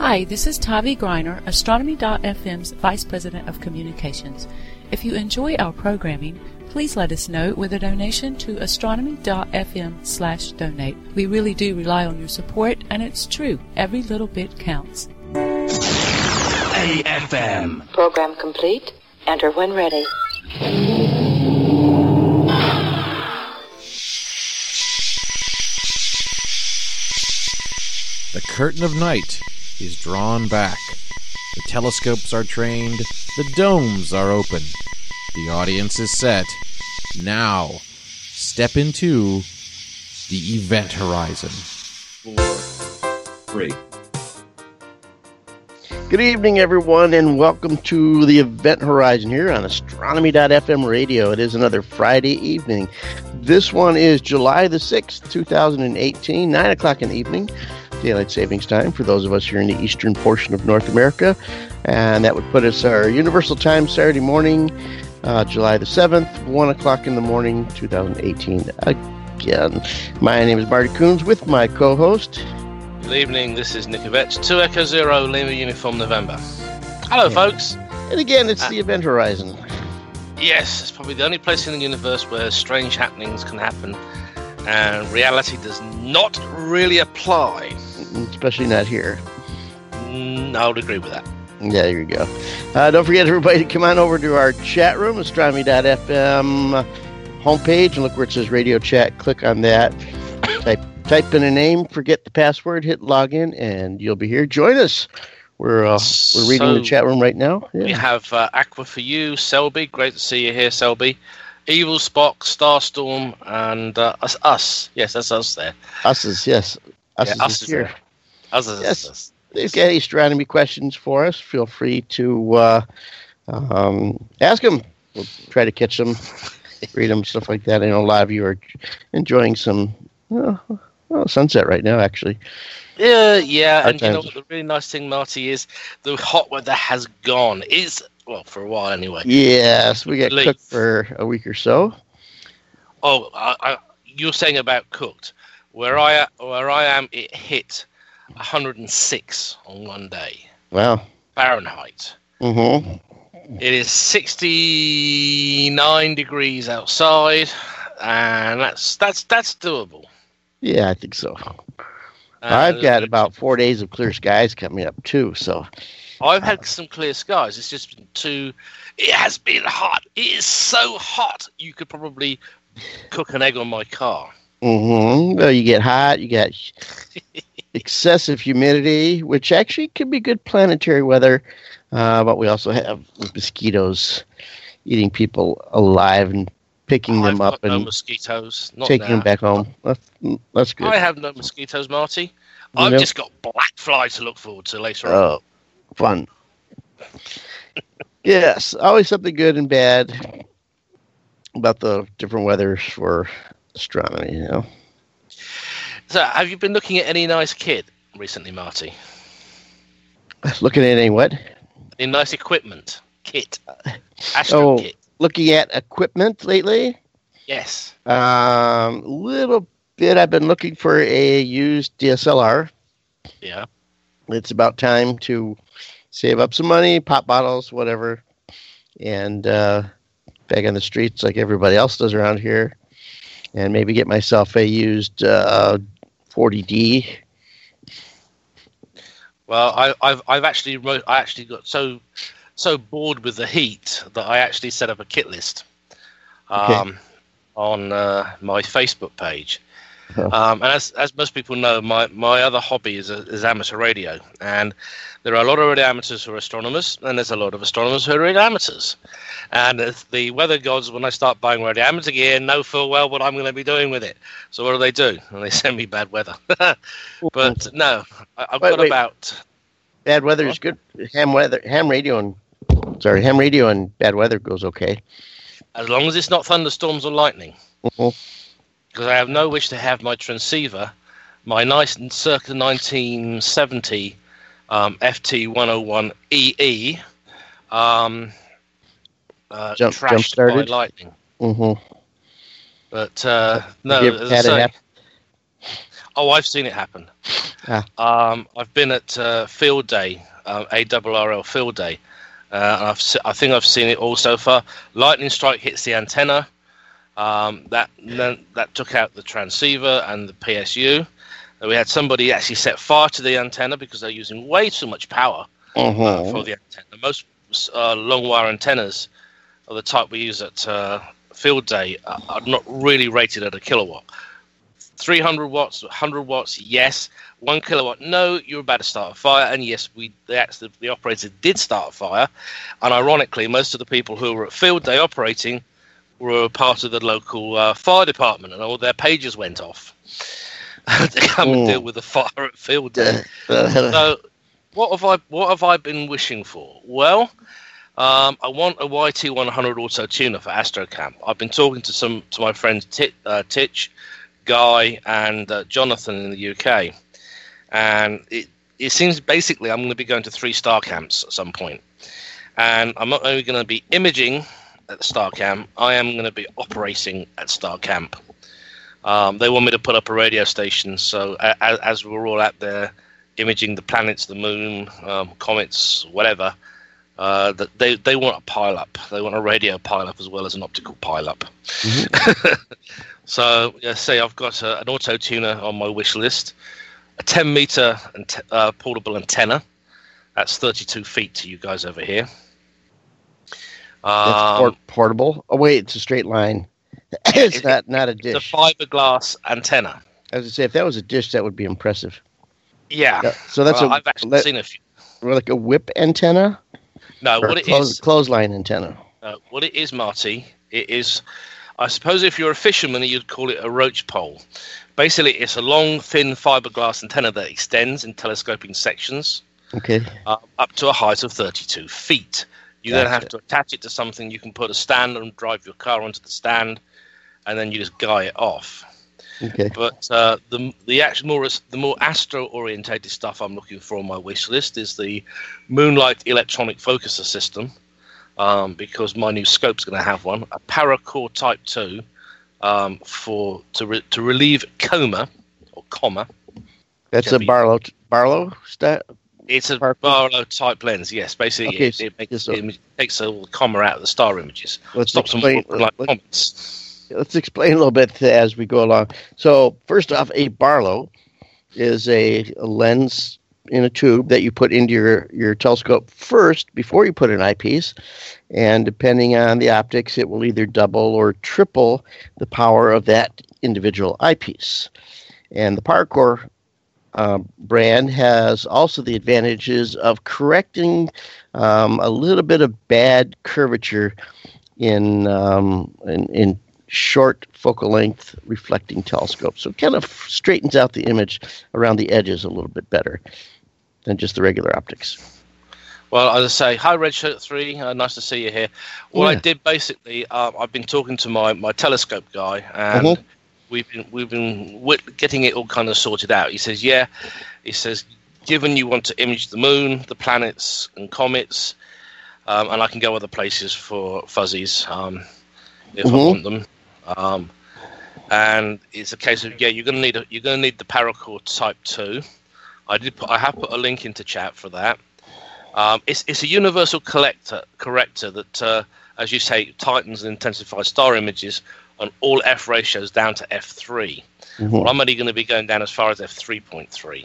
Hi, this is Tavi Greiner, Astronomy.fm's Vice President of Communications. If you enjoy our programming, please let us know with a donation to astronomy.fm/donate. We really do rely on your support, and it's true, every little bit counts. AFM. Program complete. Enter when ready. The curtain of night is drawn back. The telescopes are trained. The domes are open. The audience is set. Now, step into the event horizon. 4, 3. Good evening, everyone, and welcome to the Event Horizon here on Astronomy.fm radio. It is another Friday evening. This one is July the 6th, 2018, 9 o'clock in the evening, Daylight Savings Time for those of us here in the eastern portion of North America. And that would put us our Universal Time Saturday morning, July the 7th, 1 o'clock in the morning, 2018. Again, my name is Marty Coons with my co-host. Good evening, this is Nick Yvette, 2 Echo Zero, Lima Uniform November. Hello, folks. And again, it's the Event Horizon. Yes, it's probably the only place in the universe where strange happenings can happen, and reality does not really apply. Especially not here. I would agree with that. Yeah, there you go. Don't forget, everybody, to come on over to our chat room, Astronomy.fm homepage, and look where it says Radio Chat. Click on that. Type in a name, forget the password, hit login, and you'll be here. Join us. We're reading the chat room right now. Yeah. We have Aqua for You, Selby. Great to see you here, Selby. Evil Spock, Starstorm, and us. Yes, that's us there. Us is, yes. Us is here. There. Us is yes. us. If you've got any astronomy questions for us, feel free to ask them. We'll try to catch them, read them, stuff like that. I know a lot of you are enjoying some sunset right now, actually. Yeah, and you know what the really nice thing, Marty, is the hot weather has gone. Well, for a while anyway. Yes, we got cooked for a week or so. Oh, you're saying about cooked. Where I am, it hit 106 on one day. Wow. Fahrenheit. Mm-hmm. It is 69 degrees outside, and that's doable. Yeah, I think so. I've got about 4 days of clear skies coming up too, so I've had some clear skies. It's just been it has been hot. It is so hot you could probably cook an egg on my car. Mm-hmm. Well, you get hot, you get excessive humidity, which actually could be good planetary weather, but we also have mosquitoes eating people alive and picking them up and mosquitoes. Taking them back home. That's good. I have no mosquitoes, Marty. I've just got black fly to look forward to later on. Oh, fun. Yes, always something good and bad about the different weathers for astronomy, you know. So, have you been looking at any nice kit recently, Marty? Looking at any what? Any nice equipment? Kit. Astro kit. Looking at equipment lately? Yes. Little bit. I've been looking for a used DSLR. Yeah. It's about time to save up some money, pop bottles, whatever, and back on the streets like everybody else does around here, and maybe get myself a used 40D. Well, I actually got so bored with the heat that I actually set up a kit list on my Facebook page. And as most people know, my other hobby is amateur radio, and there are a lot of radio amateurs who are astronomers, and there's a lot of astronomers who are radio amateurs. And the weather gods, when I start buying radio amateur gear, know full well what I'm going to be doing with it. So what do? And they send me bad weather. But no, I've got about bad weather is good. Ham radio and bad weather goes okay, as long as it's not thunderstorms or lightning. Mm-hmm. Because I have no wish to have my transceiver, my nice circa 1970 FT101EE, trashed by lightning. Mm-hmm. But no, as I say, Oh, I've seen it happen. I've been at Field Day, ARRL Field Day. I think I've seen it all so far. Lightning strike hits the antenna. That took out the transceiver and the PSU. We had somebody actually set fire to the antenna because they're using way too much power for the antenna. Most long wire antennas of the type we use at Field Day are not really rated at a kilowatt. 300 watts, 100 watts, yes. 1 kilowatt, no. You're about to start a fire, and yes, the operator did start a fire. And ironically, most of the people who were at Field Day operating were part of the local fire department, and all their pages went off to come and deal with the fire at Field Day. So, what have I been wishing for? Well, I want a YT100 auto tuner for Astrocamp. I've been talking to my friends Titch, Guy, and Jonathan in the UK, and it seems basically I'm going to be going to 3 star camps at some point, and I'm not only going to be imaging at the star camp, I am going to be operating at star camp. They want me to put up a radio station, so as we're all out there imaging the planets, the moon, comets, whatever, that they want a pile-up. They want a radio pile-up as well as an optical pile-up. Mm-hmm. So, say I've got an auto tuner on my wish list, a 10-meter portable antenna. That's 32 feet to you guys over here. It's portable? Oh, wait, it's a straight line. It's not a dish. It's a fiberglass antenna. I was going to say, if that was a dish, that would be impressive. Yeah. So that's I've actually seen a few. Like a whip antenna? No, what it is... Clothesline antenna. What it is, Marty, it is... I suppose if you're a fisherman, you'd call it a roach pole. Basically, it's a long, thin fiberglass antenna that extends in telescoping sections. Okay. Up to a height of 32 feet. You then have to attach it to something. You can put a stand and drive your car onto the stand, and then you just guy it off. Okay. But the more astro-orientated stuff I'm looking for on my wish list is the Moonlight electronic focuser system, because my new scope's going to have one, a Paracore Type 2 to relieve coma or comma. That's a Barlow stat. It's a Barlow type lens, yes. Basically, okay, it takes all the comma out of the star images. Let's stops them like comets. Let's explain a little bit as we go along. So, first off, a Barlow is a lens in a tube that you put into your telescope first before you put an eyepiece, and depending on the optics, it will either double or triple the power of that individual eyepiece. And the Paracore brand has also the advantages of correcting a little bit of bad curvature in short focal length reflecting telescopes. So it kind of straightens out the image around the edges a little bit better than just the regular optics. Well, as I say, hi Redshirt 3, nice to see you here. What I did basically, I've been talking to my telescope guy, and we've been getting it all kind of sorted out. He says, given you want to image the moon, the planets and comets, and I can go other places for fuzzies if I want them. And it's a case of you're going to need the Paracore Type 2. I have put a link into chat for that. It's a universal corrector that, as you say, tightens and intensifies star images on all F ratios down to F3. Well, I'm only going to be going down as far as F3.3.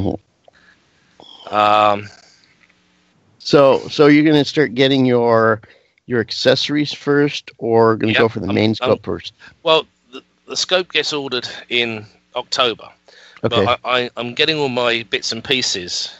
So you're going to start getting your accessories first, or going to go for the main scope first? Well, the scope gets ordered in October. Okay. But I'm getting all my bits and pieces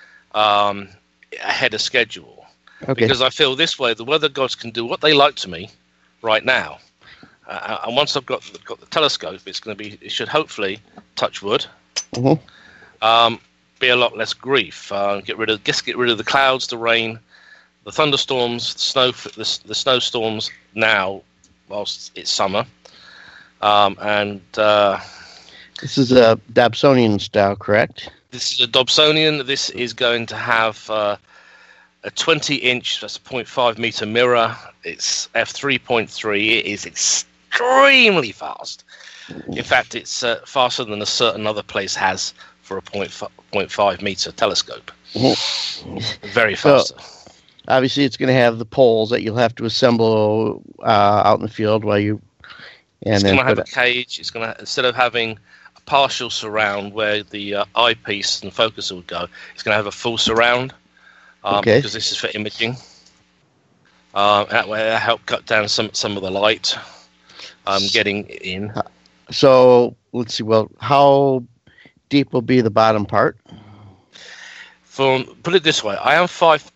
ahead of schedule. Okay. Because I feel this way, the weather gods can do what they like to me right now. And once I've got the telescope, it should hopefully, touch wood, be a lot less grief. Get rid of the clouds, the rain, the thunderstorms, the snowstorms now, whilst it's summer. This is a Dobsonian style, correct? This is a Dobsonian. This is going to have a 20-inch, that's a 0.5 meter mirror. It's f3.3. It is extremely fast. In fact, it's faster than a certain other place has for a 0.5 meter telescope. Very fast. So, obviously, it's going to have the poles that you'll have to assemble out in the field while you. And it's then going to have a cage. It's going to, instead of having a partial surround where the eyepiece and focuser would go, it's going to have a full surround because this is for imaging. That way, it'll help cut down some of the light getting in. So let's see. Well, how deep will be the bottom part? Put it this way, I am 5'6",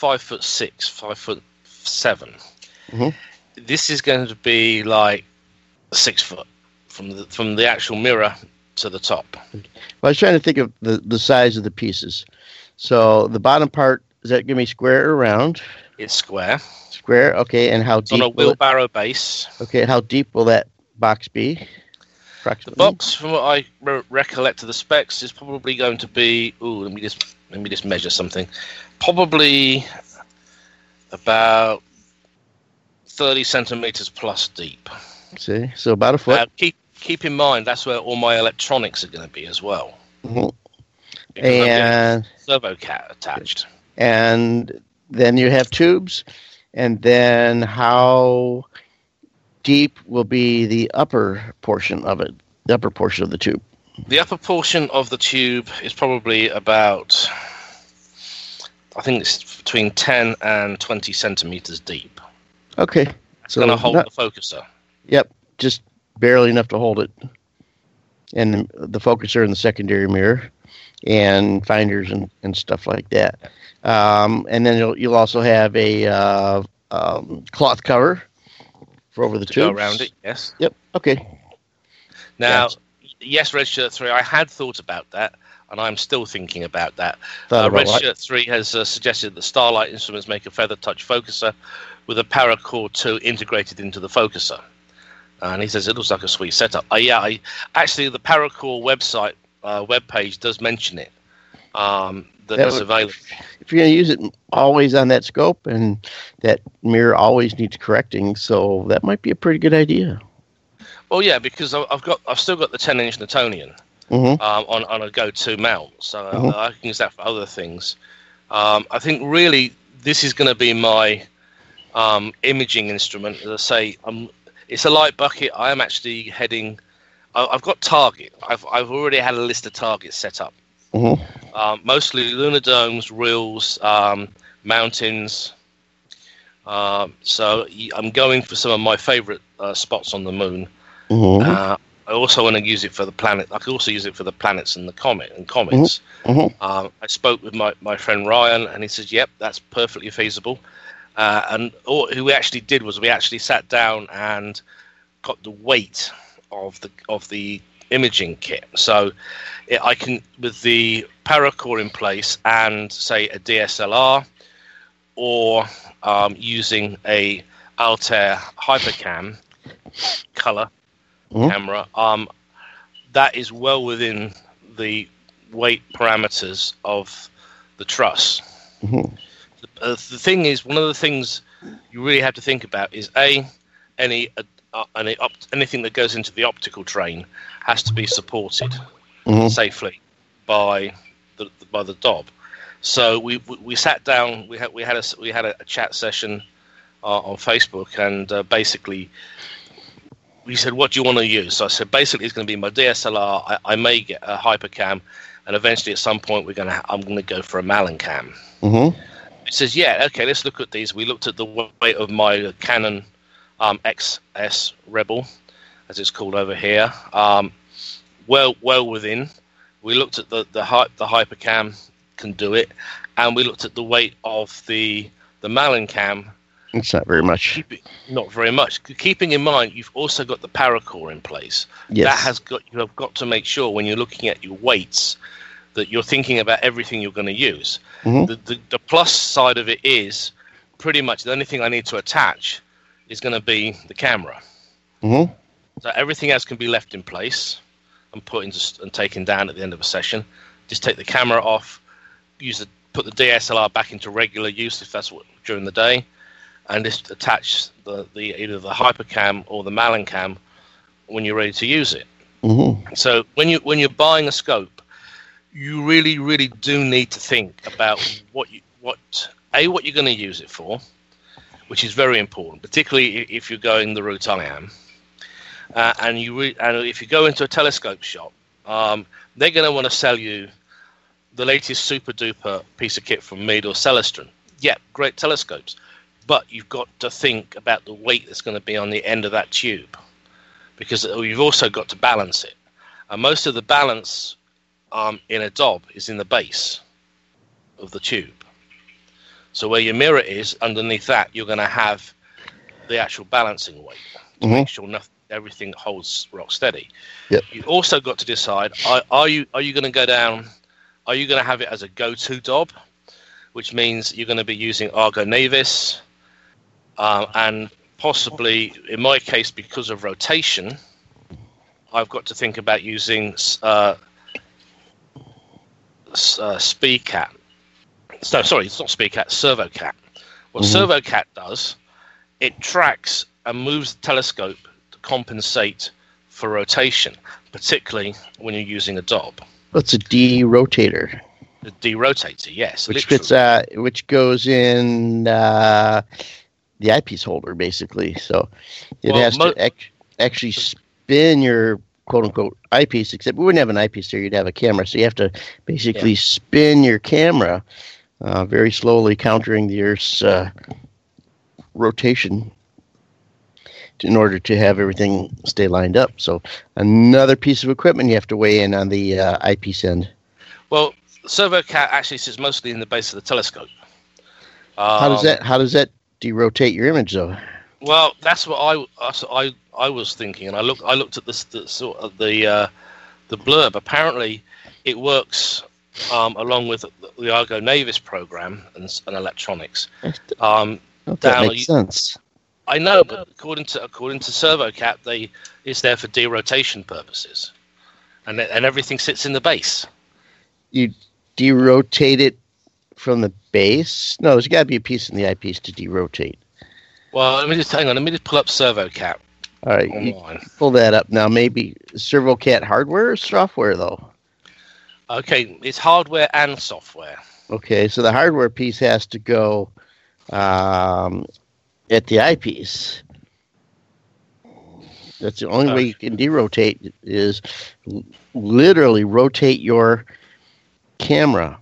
5'7". This is going to be like 6 foot from the actual mirror to the top. Well, I was trying to think of the size of the pieces. So the bottom part, is that going to be square or round? It's square. Square, okay. And how deep? On a wheelbarrow base. Okay, how deep will that box be? The box, from what I recollect of the specs, is probably going to be. Let me just measure something. Probably about 30 centimeters plus deep. See, so about a foot. Keep in mind that's where all my electronics are going to be as well. And servo cat attached. And then you have tubes, and then how deep will be the upper portion of it? The upper portion of the tube. The upper portion of the tube is probably about, I think it's between 10 and 20 centimeters deep. Okay. It's going to hold the focuser. Yep, just barely enough to hold it. And the focuser and the secondary mirror and finders and stuff like that. And then you'll also have a cloth cover for over the tubes. Go around it, yes. Yep, okay. Now, yes, Redshirt 3, I had thought about that, and I'm still thinking about that. Redshirt 3 has suggested that Starlight Instruments make a feather touch focuser with a Paracore 2 integrated into the focuser. And he says it looks like a sweet setup. Actually, the Paracore website webpage does mention it. That is available. If you're going to use it always on that scope, and that mirror always needs correcting, so that might be a pretty good idea. Well, yeah, because I've still got the 10-inch Newtonian on a go-to mount, so I can use that for other things. I think really this is going to be my imaging instrument. As I say, it's a light bucket. I am actually heading. I've got target. I've already had a list of targets set up. Mostly lunar domes, reals, mountains. So I'm going for some of my favorite spots on the moon. I also want to use it for the planet. I could also use it for the planets and the comets. I spoke with my friend Ryan, and he says, "Yep, that's perfectly feasible." And all we actually did was we actually sat down and got the weight of the imaging kit. So I can, with the Paracore in place and say a DSLR, or using a Altair Hypercam color camera, that is well within the weight parameters of the truss. The thing is, one of the things you really have to think about is anything that goes into the optical train has to be supported safely by the DOB. So we sat down. We had a chat session on Facebook, and basically we said, "What do you want to use?" So I said, basically, it's going to be my DSLR. I may get a Hypercam, and eventually, at some point, I'm going to go for a Mallancam. It says, "Yeah, okay, let's look at these." We looked at the weight of my Canon XS Rebel, as it's called over here. Well within. We looked at the Hypercam can do it, and we looked at the weight of the Mallancam. It's not very much. Not very much. Keeping in mind, you've also got the Paracore in place. Yes. You have got to make sure when you're looking at your weights that you're thinking about everything you're going to use. The plus side of it is pretty much the only thing I need to attach is going to be the camera. So everything else can be left in place and and taken down at the end of a session. Just take the camera off, put the DSLR back into regular use if that's what during the day, and just attach either the Hypercam or the Mallancam when you're ready to use it. Mm-hmm. So when you're buying a scope, you really do need to think about what you're going to use it for, which is very important, particularly if you're going the route I am. And if you go into a telescope shop, they're going to want to sell you the latest super duper piece of kit from Meade or Celestron. Yeah, great telescopes, but you've got to think about the weight that's going to be on the end of that tube, because you've also got to balance it. And most of the balance in a DOB is in the base of the tube. So where your mirror is, underneath that, you're going to have the actual balancing weight to make sure everything holds rock steady. Yep. You also got to decide: are you going to go down? Are you going to have it as a go-to DOB, which means you're going to be using Argo Navis, and possibly, in my case, because of rotation, I've got to think about using SpeedCat. No, sorry, it's not SpeedCat, ServoCat. What ServoCat does, it tracks and moves the telescope to compensate for rotation, particularly when you're using a DOB. It's a derotator. The derotator, yes. Which goes in the eyepiece holder, basically. So it has to actually spin your quote-unquote eyepiece, except we wouldn't have an eyepiece there, you'd have a camera. So you have to basically spin your camera very slowly, countering the Earth's rotation in order to have everything stay lined up. So another piece of equipment you have to weigh in on the eyepiece end. Well, ServoCat actually sits mostly in the base of the telescope. How does that derotate your image, though? Well, that's what I was thinking, and I looked at the blurb. Apparently, it works along with the Argo Navis program and electronics. That makes sense. I know, but according to ServoCat, it's there for derotation purposes, and everything sits in the base. You derotate it from the base? No, there's got to be a piece in the eyepiece to derotate. Well, let me just pull up ServoCat. All right, you pull that up now. Maybe ServoCat hardware or software, though? Okay, it's hardware and software. Okay, so the hardware piece has to go at the eyepiece. That's the only way you can derotate is literally rotate your camera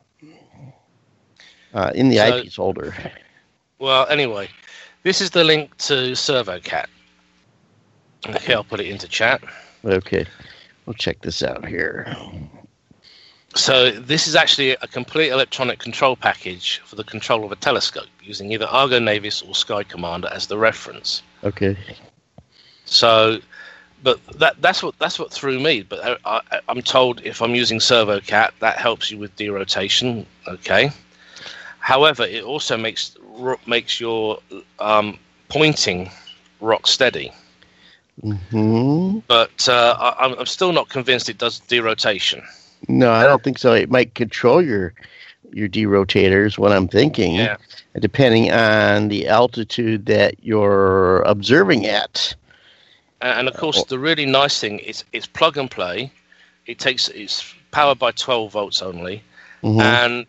in the eyepiece holder. Well, anyway, this is the link to ServoCat. Okay, I'll put it into chat. Okay, we'll check this out here. So this is actually a complete electronic control package for the control of a telescope, using either Argo Navis or Sky Commander as the reference. Okay. So, but that's what threw me. But I'm told if I'm using ServoCat, that helps you with derotation. Okay. However, it also makes your pointing rock steady. Mm-hmm. But I'm still not convinced it does derotation. No, I don't think so. It might control your derotators, what I'm thinking, depending on the altitude that you're observing at. And of course, the really nice thing is it's plug and play. It's powered by 12 volts only, and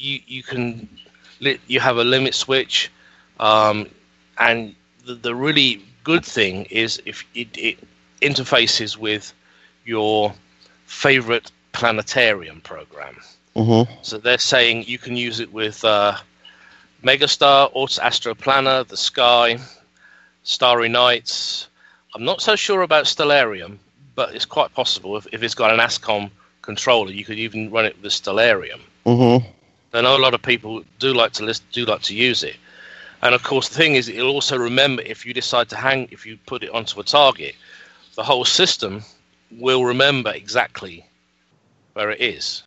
you have a limit switch. And the really good thing is if it interfaces with your favorite planetarium program. So they're saying you can use it with Megastar, Astroplaner, The Sky, Starry Nights. I'm not so sure about Stellarium, but it's quite possible if it's got an ASCOM controller, you could even run it with Stellarium. I know a lot of people do like to use it, and of course the thing is, it'll also remember if you decide to if you put it onto a target, the whole system will remember exactly where it is.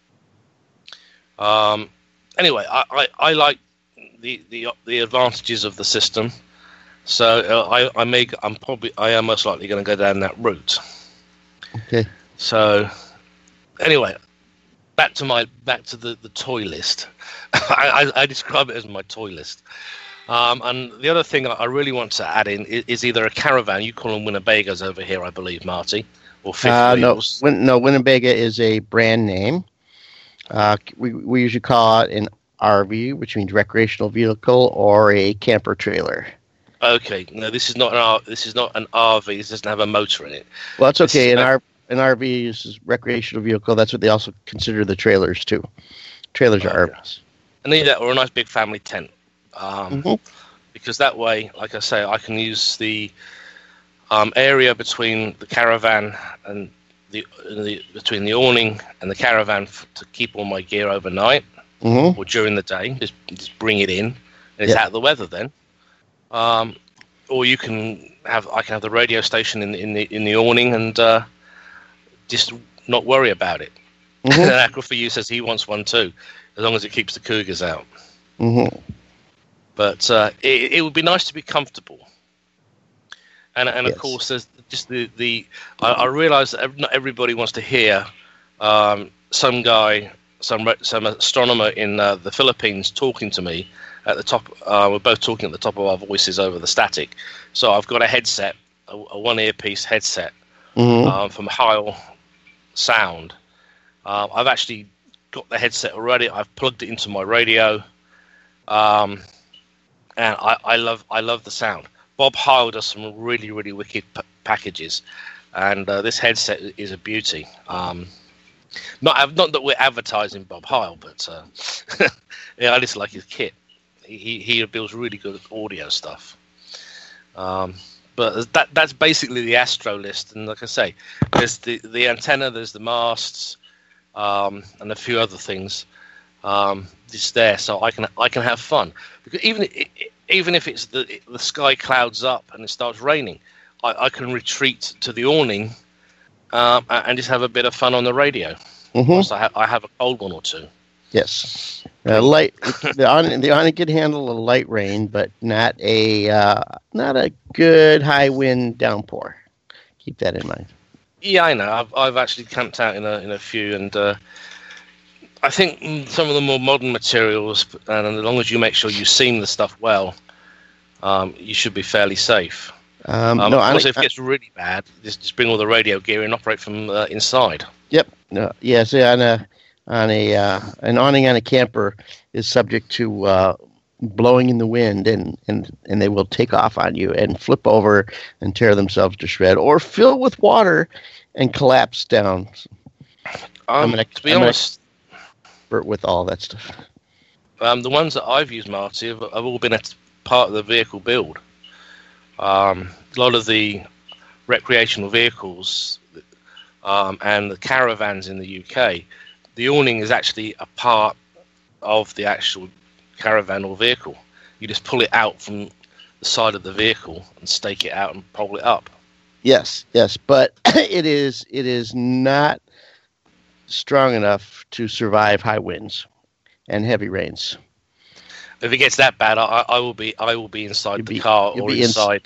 Anyway, I like the advantages of the system, so I am most likely going to go down that route. Okay. So anyway, back to the toy list. I describe it as my toy list. And the other thing I really want to add in is either a caravan. You call them Winnebagers over here, I believe, Marty, or fifth wheels. No, Winnebago is a brand name. We usually call it an RV, which means recreational vehicle, or a camper trailer. Okay, no, this is not an RV. This doesn't have a motor in it. Well, that's okay. An RV is recreational vehicle. That's what they also consider the trailers too. Trailers are RVs. I need that, or a nice big family tent, because that way, like I say, I can use the area between the caravan and between the awning and the caravan to keep all my gear overnight or during the day. Just bring it in, and it's out of the weather then. Or I can have the radio station in the awning and just not worry about it. And Aqua for You says he wants one too, as long as it keeps the cougars out. But it would be nice to be comfortable. And of course, there's just I realise that not everybody wants to hear some astronomer in the Philippines talking to me at the top. We're both talking at the top of our voices over the static. So I've got a headset, a one earpiece headset from Heil Sound. I've actually got the headset already. I've plugged it into my radio, and I love the sound. Bob Heil does some really, really wicked packages, and this headset is a beauty. Not that we're advertising Bob Heil, but yeah, I just like his kit. He builds really good audio stuff. But that's basically the Astro list, and like I say, there's the antenna, there's the masts, and a few other things just there, so I can have fun. Because even if it's the sky clouds up and it starts raining, I can retreat to the awning and just have a bit of fun on the radio. So I have a cold one or two. Yes, light. The awning can handle a light rain, but not a good high wind downpour. Keep that in mind. Yeah, I know. I've actually camped out in a few, and I think some of the more modern materials, and as long as you make sure you seam the stuff well, you should be fairly safe. Of course, if it gets really bad, just bring all the radio gear and operate from inside. Yep. No. Yes. Yeah, an awning on a camper is subject to blowing in the wind, and they will take off on you and flip over and tear themselves to shred, or fill with water and collapse down. To be honest, with all that stuff. The ones that I've used, Marty, have all been a part of the vehicle build. A lot of the recreational vehicles and the caravans in the UK, the awning is actually a part of the actual caravan or vehicle. You just pull it out from the side of the vehicle and stake it out and pole it up. Yes, but it is not strong enough to survive high winds and heavy rains. If it gets that bad, I will be inside the car or inside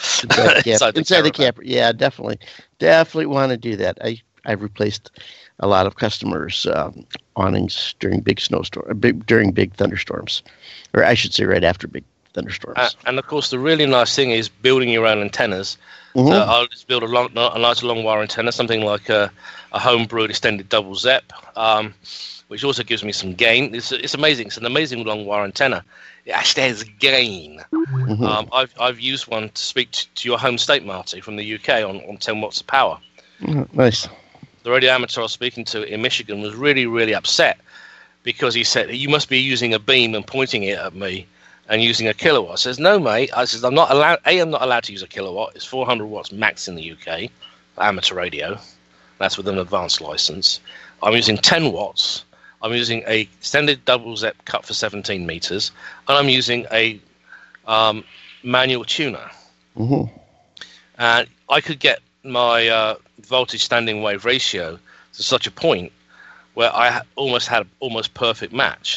the camper. Yeah, definitely want to do that. I've replaced a lot of customers' awnings during big thunderstorms, or I should say right after big thunderstorms. And of course, the really nice thing is building your own antennas. So I'll just build a nice long wire antenna, something like a home-brewed extended double ZEP, which also gives me some gain. It's amazing. It's an amazing long wire antenna. It actually has gain. I've used one to speak to your home state, Marty, from the UK on 10 watts of power. Nice. The radio amateur I was speaking to in Michigan was really, really upset because he said, you must be using a beam and pointing it at me and using a kilowatt. I says, no, mate. I says, I'm not allowed to use a kilowatt. It's 400 watts max in the UK for amateur radio. That's with an advanced license. I'm using 10 watts. I'm using a extended double ZEP cut for 17 meters, and I'm using a manual tuner. And I could get my voltage standing wave ratio to such a point where I almost had almost perfect match.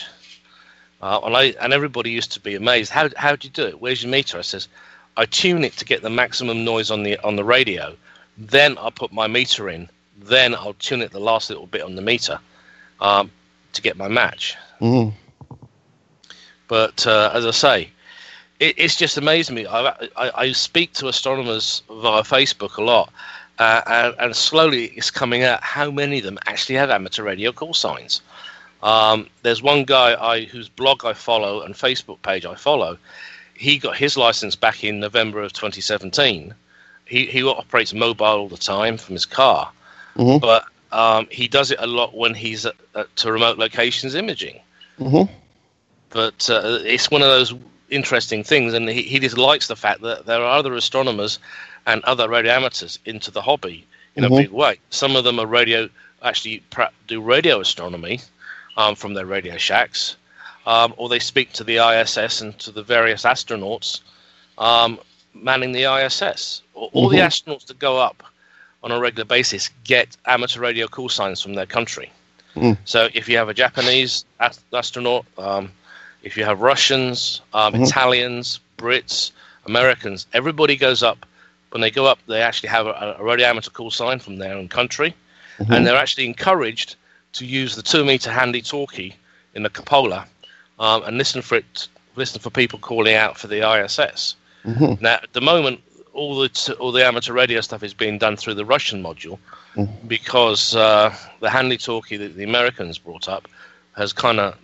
And everybody used to be amazed. How do you do it? Where's your meter? I says, I tune it to get the maximum noise on the radio. Then I'll put my meter in. Then I'll tune it the last little bit on the meter to get my match. But as I say, it's just amazing me. I speak to astronomers via Facebook a lot, and slowly it's coming out how many of them actually have amateur radio call signs. There's one guy whose blog I follow and Facebook page I follow. He got his license back in November of 2017. He operates mobile all the time from his car, but he does it a lot when he's to remote locations imaging. But it's one of those interesting things, and he just likes the fact that there are other astronomers and other radio amateurs into the hobby in a big way. Some of them are actually do radio astronomy from their Radio Shacks, or they speak to the ISS and to the various astronauts manning the ISS. All the astronauts that go up on a regular basis get amateur radio call signs from their country. So if you have a Japanese astronaut, if you have Russians, Italians, Brits, Americans, everybody goes up. When they go up, they actually have a radio amateur call sign from their own country, and they're actually encouraged to use the 2-meter handy-talkie in the cupola and listen for people calling out for the ISS. Now, at the moment, all the amateur radio stuff is being done through the Russian module because the handy-talkie that the Americans brought up has kind of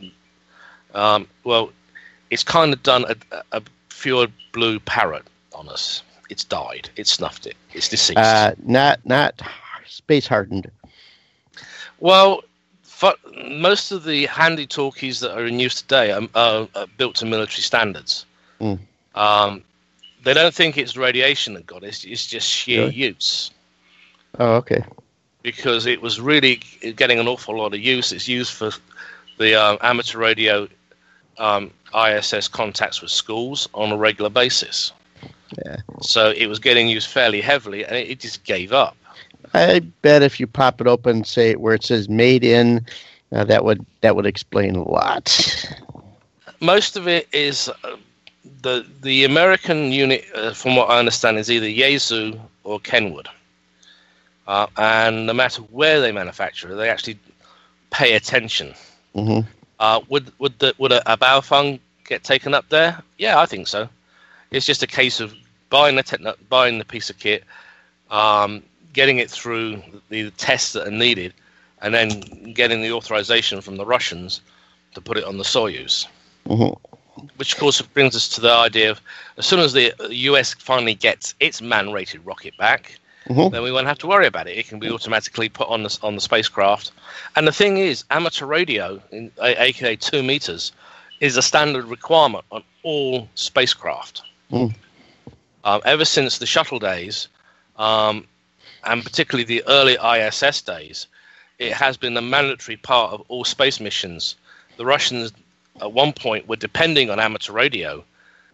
it's kind of done a pure blue parrot on us. It's died. It's snuffed it. It's deceased. Not space hardened. Well, most of the handy talkies that are in use today are built to military standards. They don't think it's radiation that got it. It's just sheer use. Oh, okay. Because it was really getting an awful lot of use. It's used for the amateur radio ISS contacts with schools on a regular basis. Yeah. So it was getting used fairly heavily, and it just gave up. I bet if you pop it open, say where it says "made in," that would explain a lot. Most of it is the American unit, from what I understand, is either Yaesu or Kenwood, and no matter where they manufacture it, they actually pay attention. Would a Baofeng get taken up there? Yeah, I think so. It's just a case of buying the piece of kit, getting it through the tests that are needed, and then getting the authorization from the Russians to put it on the Soyuz. Which, of course, brings us to the idea of as soon as the US finally gets its man-rated rocket back, then we won't have to worry about it. It can be automatically put on the spacecraft. And the thing is, amateur radio, aka 2 meters, is a standard requirement on all spacecraft. Ever since the shuttle days, and particularly the early ISS days, it has been a mandatory part of all space missions. The Russians, at one point, were depending on amateur radio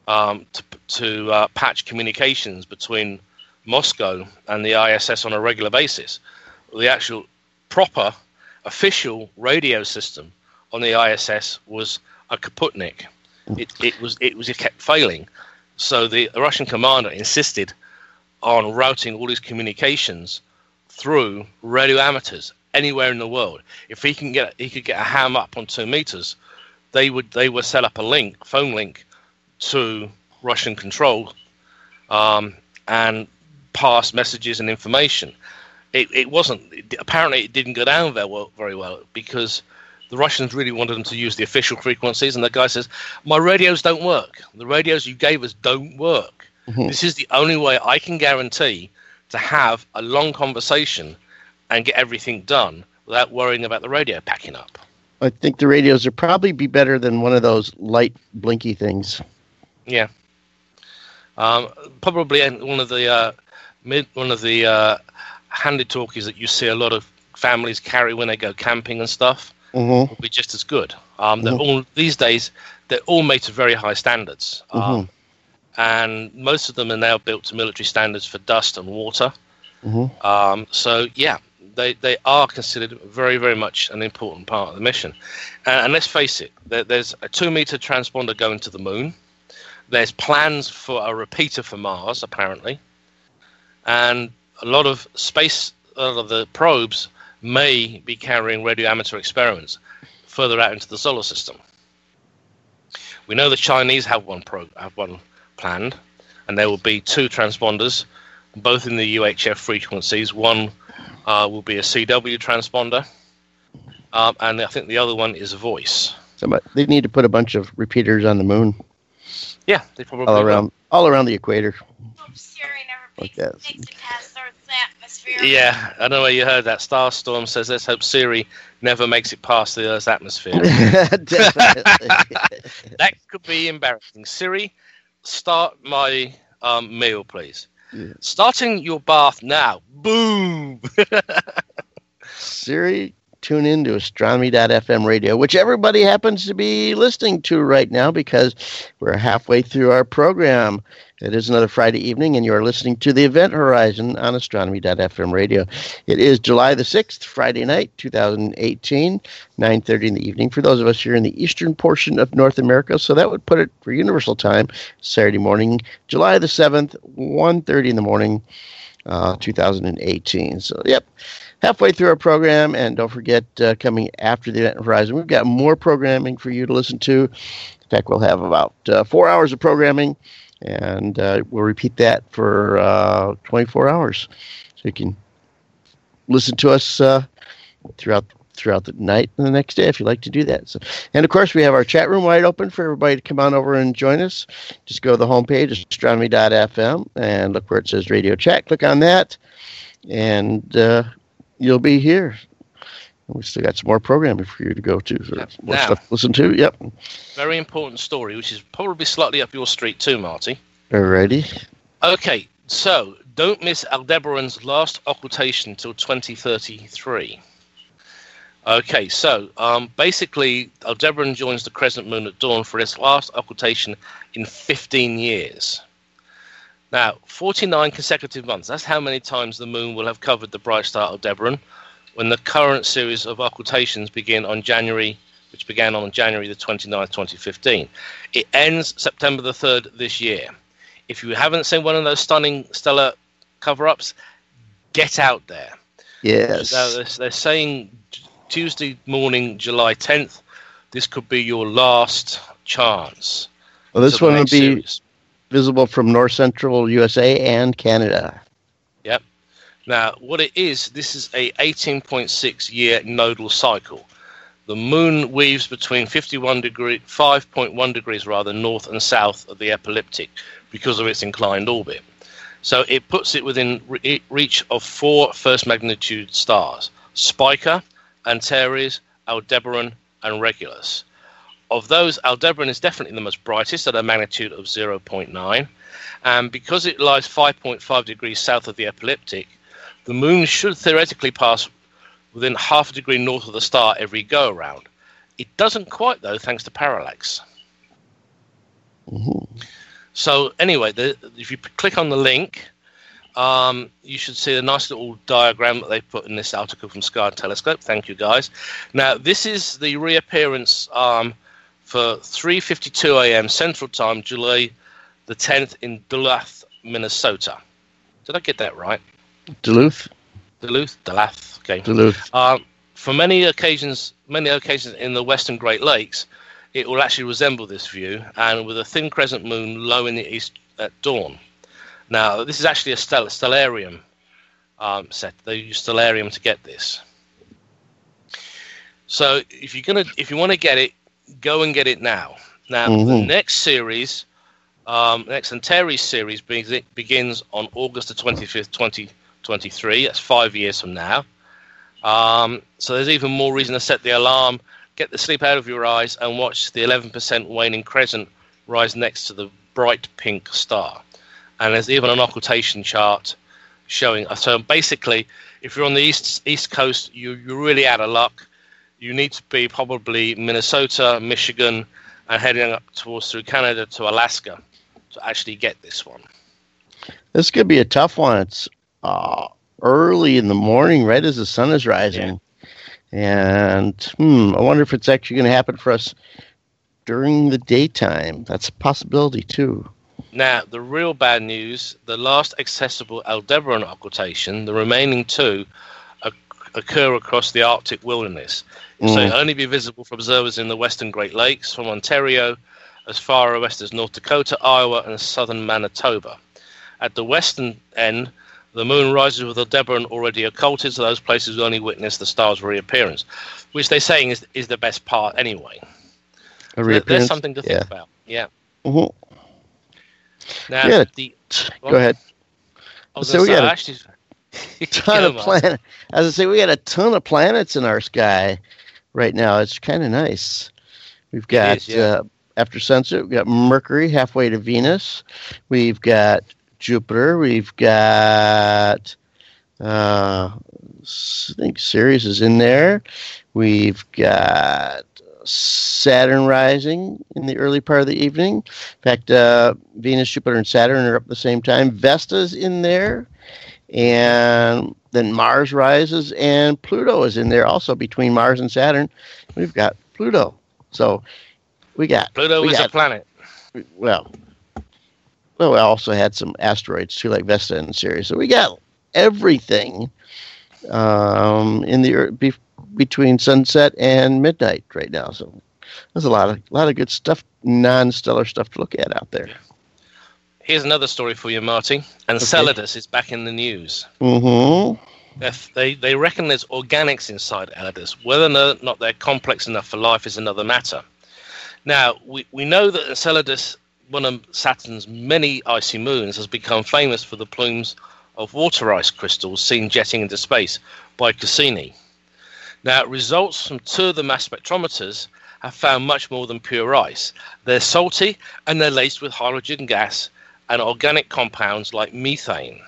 to patch communications between Moscow and the ISS on a regular basis. The actual proper official radio system on the ISS was a Kaputnik. It kept failing. So the Russian commander insisted on routing all his communications through radio amateurs anywhere in the world. If he could get a ham up on 2 meters, they would set up a phone link to Russian control, and pass messages and information. Apparently it didn't go down very well because the Russians really wanted them to use the official frequencies, and the guy says, my radios don't work. The radios you gave us don't work. This is the only way I can guarantee to have a long conversation and get everything done without worrying about the radio packing up. I think the radios would probably be better than one of those light blinky things. Yeah. Probably one of the handy talkies that you see a lot of families carry when they go camping and stuff will be just as good. These days they're all made to very high standards, and most of them are now built to military standards for dust and water. So yeah, they are considered very, very much an important part of the mission. And let's face it, there's a 2-meter transponder going to the moon. There's plans for a repeater for Mars, apparently. And a lot of the probes may be carrying radio amateur experiments further out into the solar system. We know the Chinese have one planned, and there will be 2 transponders, both in the UHF frequencies. One will be a CW transponder, and I think the other one is voice. They need to put a bunch of repeaters on the moon. Yeah, they probably all around the equator. Hope Siri never Like makes that. it past Earth's atmosphere. Yeah, I don't know where you heard that. Starstorm says, let's hope Siri never makes it past the Earth's atmosphere. Definitely. That could be embarrassing. Siri, start my meal, please. Yeah. Starting your bath now. Boom! Siri, tune in to astronomy.fm radio, which everybody happens to be listening to right now because we're halfway through our program. It is another Friday evening, and you are listening to the Event Horizon on astronomy.fm radio. It is July the 6th, Friday night, 2018, 9:30 in the evening for those of us here in the eastern portion of North America. So that would put it for Universal Time, Saturday morning, July the 7th, 1:30 in the morning, 2018. So, yep. Halfway through our program, and don't forget, coming after the Event Horizon, we've got more programming for you to listen to. In fact, we'll have about 4 hours of programming, and we'll repeat that for 24 hours. So you can listen to us throughout the night and the next day if you'd like to do that. So, and, of course, we have our chat room wide open for everybody to come on over and join us. Just go to the homepage, astronomy.fm, and look where it says Radio Chat. Click on that, and you'll be here. We still got some more programming for you to go to. So more stuff to listen to. Yep. Very important story, which is probably slightly up your street too, Marty. Alrighty. Okay, so don't miss Aldebaran's last occultation till 2033. Okay, so basically Aldebaran joins the crescent moon at dawn for its last occultation in 15 years. Now, 49 consecutive months. That's how many times the moon will have covered the bright star Aldebaran when the current series of occultations began on January the 29th, 2015. It ends September the 3rd this year. If you haven't seen one of those stunning stellar cover-ups, get out there. Yes. So they're saying Tuesday morning, July 10th, this could be your last chance. Well, this one would be series. Visible from north central USA and Canada. Yep. Now, what it is, this is a 18.6 year nodal cycle. The moon weaves between 5.1 degrees north and south of the ecliptic because of its inclined orbit. So it puts it within reach of 4 first magnitude stars: Spica, Antares, Aldebaran, and Regulus. Of those, Aldebaran is definitely the most brightest at a magnitude of 0.9. And because it lies 5.5 degrees south of the ecliptic, the moon should theoretically pass within half a degree north of the star every go-around. It doesn't quite, though, thanks to parallax. Mm-hmm. So anyway, if you click on the link, you should see a nice little diagram that they put in this article from Sky Telescope. Thank you, guys. Now, this is the reappearance for 3:52 a.m. Central Time, July the 10th in Duluth, Minnesota. Did I get that right? Duluth. Okay. Duluth. For many occasions in the Western Great Lakes, it will actually resemble this view, and with a thin crescent moon low in the east at dawn. Now, this is actually a stellarium set. They use stellarium to get this. So, if you want to get it, go and get it now. Now, the next series, next Antares series begins on August the 25th, 2023. That's 5 years from now. So there's even more reason to set the alarm, get the sleep out of your eyes, and watch the 11% waning crescent rise next to the bright pink star. And there's even an occultation chart showing. So basically, if you're on the east coast, you're really out of luck. You need to be probably Minnesota, Michigan, and heading up through Canada to Alaska to actually get this one. This could be a tough one. It's early in the morning, right as the sun is rising. Yeah. And I wonder if it's actually going to happen for us during the daytime. That's a possibility, too. Now, the real bad news, the last accessible Aldebaran occultation, the remaining 2, occur across the Arctic wilderness. So it'll only be visible for observers in the Western Great Lakes from Ontario as far west as North Dakota, Iowa, and southern Manitoba. At the western end, the moon rises with Aldebaran already occulted, so those places will only witness the star's reappearance, which they're saying is the best part anyway. So there's something to think about. Yeah. Mm-hmm. Now, go ahead. So we got a ton of planets. As I say, we got a ton of planets in our sky right now. It's kind of nice. We've got after sunset, we've got Mercury halfway to Venus. We've got Jupiter. We've got I think Sirius is in there. We've got Saturn rising in the early part of the evening. In fact, Venus, Jupiter, and Saturn are up at the same time. Vesta's in there. And then Mars rises, and Pluto is in there also. Between Mars and Saturn, we've got Pluto. So Pluto is a planet. Well, we also had some asteroids too, like Vesta and Sirius. So we got everything in the between sunset and midnight right now. So there's a lot of good stuff, non-stellar stuff to look at out there. Here's another story for you, Marty. Enceladus is back in the news. Mm-hmm. They reckon there's organics inside Enceladus. Whether or not they're complex enough for life is another matter. Now, we know that Enceladus, one of Saturn's many icy moons, has become famous for the plumes of water ice crystals seen jetting into space by Cassini. Now, results from 2 of the mass spectrometers have found much more than pure ice. They're salty and they're laced with hydrogen gas and organic compounds like methane.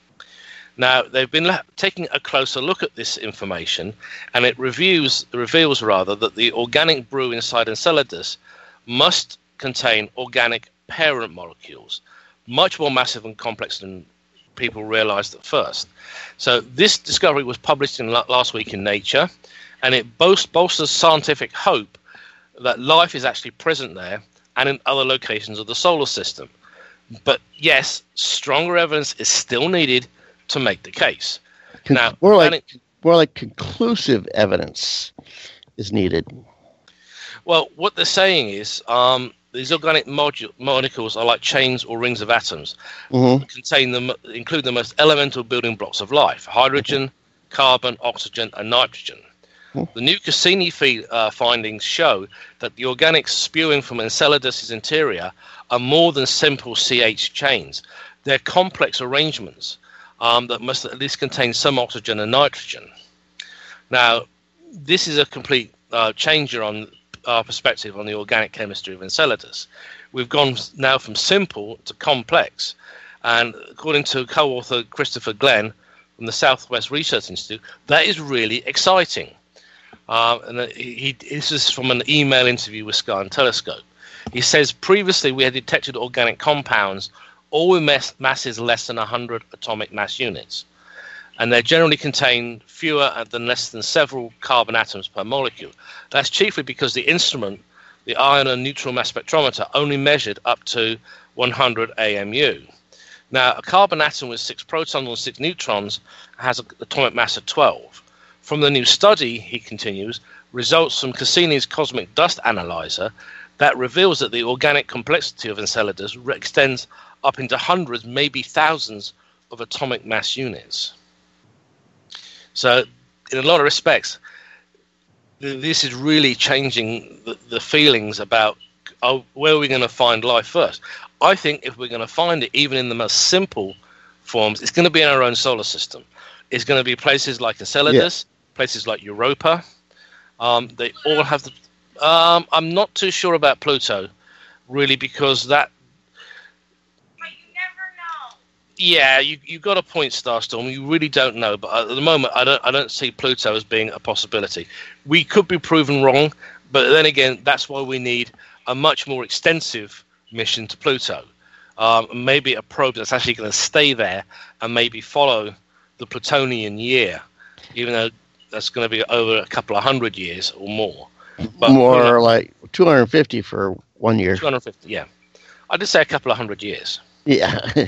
Now, they've been taking a closer look at this information, and it reveals that the organic brew inside Enceladus must contain organic parent molecules, much more massive and complex than people realized at first. So this discovery was published last week in Nature, and it bolsters scientific hope that life is actually present there and in other locations of the solar system. But yes, stronger evidence is still needed to make the case. More like conclusive evidence is needed. Well, what they're saying is these organic molecules are like chains or rings of atoms. Mm-hmm. Include the most elemental building blocks of life: hydrogen, carbon, oxygen, and nitrogen. The new Cassini findings show that the organics spewing from Enceladus' interior are more than simple CH chains. They're complex arrangements that must at least contain some oxygen and nitrogen. Now, this is a complete changer on our perspective on the organic chemistry of Enceladus. We've gone now from simple to complex, and according to co-author Christopher Glenn from the Southwest Research Institute, that is really exciting. And this is from an email interview with Sky and Telescope. He says, previously we had detected organic compounds all with masses less than 100 atomic mass units, and they generally contain fewer than less than several carbon atoms per molecule. That's chiefly because the instrument, the ion and neutral mass spectrometer, only measured up to 100 AMU. Now, a carbon atom with 6 protons and 6 neutrons has an atomic mass of 12. From the new study, he continues, results from Cassini's cosmic dust analyzer that reveals that the organic complexity of Enceladus extends up into hundreds, maybe thousands of atomic mass units. So, in a lot of respects, this is really changing the feelings about where are we going to find life first. I think if we're going to find it, even in the most simple forms, it's going to be in our own solar system. It's going to be places like Enceladus, places like Europa. They all have the... I'm not too sure about Pluto, really, because that... But you never know. Yeah, you got a point, Starstorm. You really don't know, but at the moment, I don't see Pluto as being a possibility. We could be proven wrong, but then again, that's why we need a much more extensive mission to Pluto. Maybe a probe that's actually going to stay there and maybe follow the Plutonian year, even though that's going to be over a couple of 100 years or more. But more like 250 for 1 year. 250, yeah. I did say a couple of 100 years. Yeah.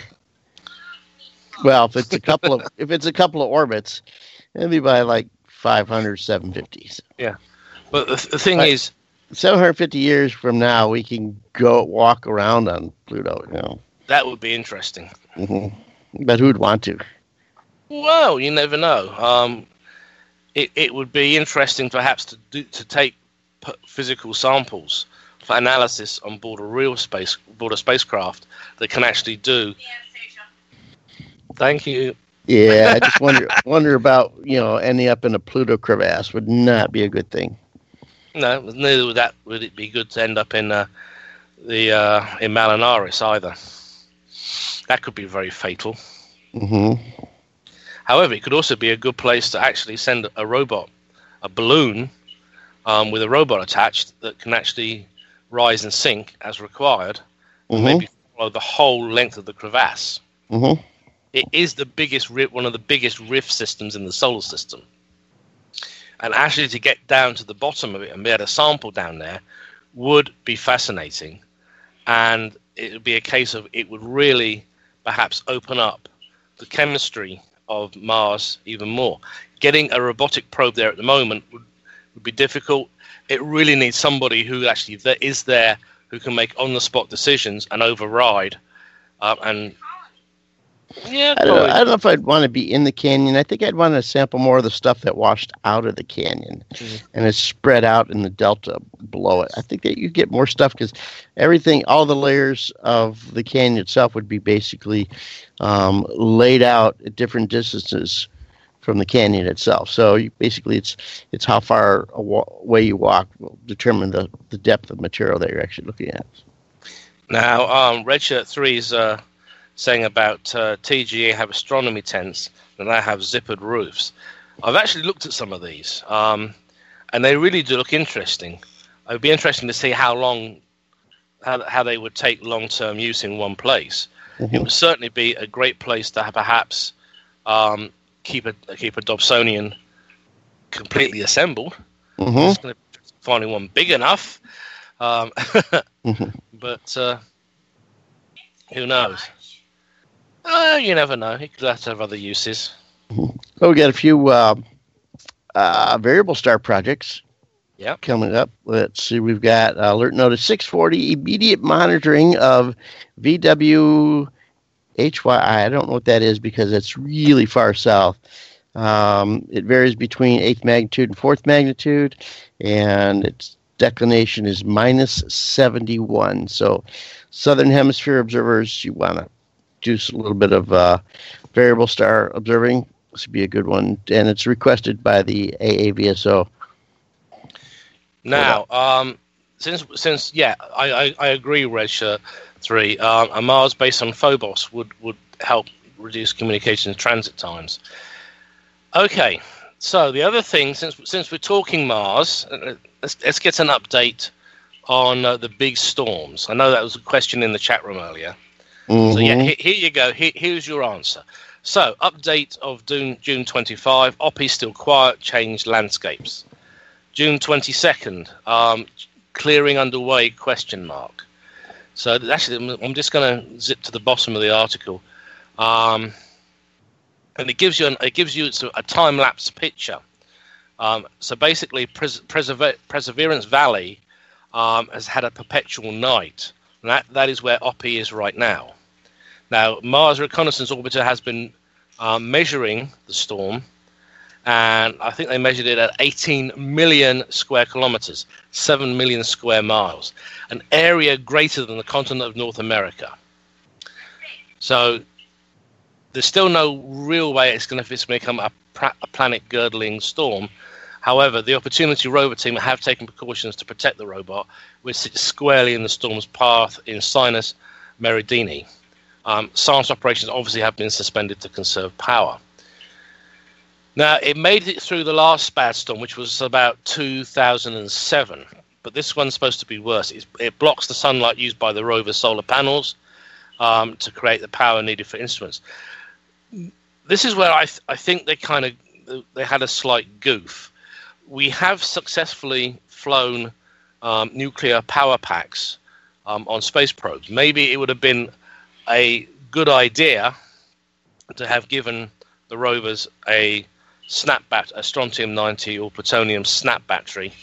Well, if it's a couple of orbits, it'd be by like 500, 750. So. Yeah, but the thing is, 750 years from now, we can go walk around on Pluto. You know, That would be interesting. but who'd want to? Well, you never know. It would be interesting, perhaps, to take physical samples for analysis on board a spacecraft that can actually do. Thank you. Yeah, I just wonder about ending up in a Pluto crevasse would not be a good thing. No, neither would it be good to end up in in Malinaris either. That could be very fatal. Mm-hmm. However, it could also be a good place to actually send a robot, a balloon, with a robot attached that can actually rise and sink as required, and maybe follow the whole length of the crevasse. Mm-hmm. It is one of the biggest rift systems in the solar system. And actually to get down to the bottom of it and be able to sample down there would be fascinating. And it would be a case of it would really perhaps open up the chemistry of Mars even more. Getting a robotic probe there at the moment would be difficult. It really needs somebody who actually is there, who can make on-the-spot decisions and override. Yeah, I don't know if I'd want to be in the canyon. I think I'd want to sample more of the stuff that washed out of the canyon and is spread out in the delta below it. I think that you get more stuff because all the layers of the canyon itself would be basically laid out at different distances from the canyon itself. So it's how far away you walk will determine the depth of material that you're actually looking at. Now, Redshirt 3 is saying about TGA have astronomy tents and they have zippered roofs. I've actually looked at some of these, and they really do look interesting. It would be interesting to see how they would take long-term use in one place. Mm-hmm. It would certainly be a great place to perhaps keep a Dobsonian completely assembled. Mm-hmm. It's going to be finding one big enough, but who knows? You never know. It could have other uses. Well, we got a few variable star projects coming up. Let's see. We've got Alert Notice 640, immediate monitoring of VWHY. I don't know what that is because it's really far south. It varies between 8th magnitude and 4th magnitude, and its declination is minus 71. So southern hemisphere observers, you want to do a little bit of variable star observing. This would be a good one, and it's requested by the AAVSO. Now, since I agree, Redshirt 3. A Mars based on Phobos would help reduce communications transit times. Okay, so the other thing, since we're talking Mars, let's get an update on the big storms. I know that was a question in the chat room earlier. Mm-hmm. So here you go. Here's your answer. So update of June 25. OPI still quiet. Changed landscapes. June 22nd. Clearing underway? ? So actually, I'm just going to zip to the bottom of the article, and it gives you a time lapse picture. So basically, Perseverance Valley has had a perpetual night. And that is where OPI is right now. Now, Mars Reconnaissance Orbiter has been measuring the storm, and I think they measured it at 18 million square kilometers, 7 million square miles, an area greater than the continent of North America. So there's still no real way it's going to become a planet-girdling storm. However, the Opportunity rover team have taken precautions to protect the robot, which sits squarely in the storm's path in Sinus Meridini. Science operations obviously have been suspended to conserve power. Now, it made it through the last bad storm, which was about 2007, but this one's supposed to be worse. It blocks the sunlight used by the rover's solar panels to create the power needed for instruments. This is where I think they had a slight goof. We have successfully flown nuclear power packs on space probes. Maybe it would have been a good idea to have given the rovers a strontium-90 or plutonium snap battery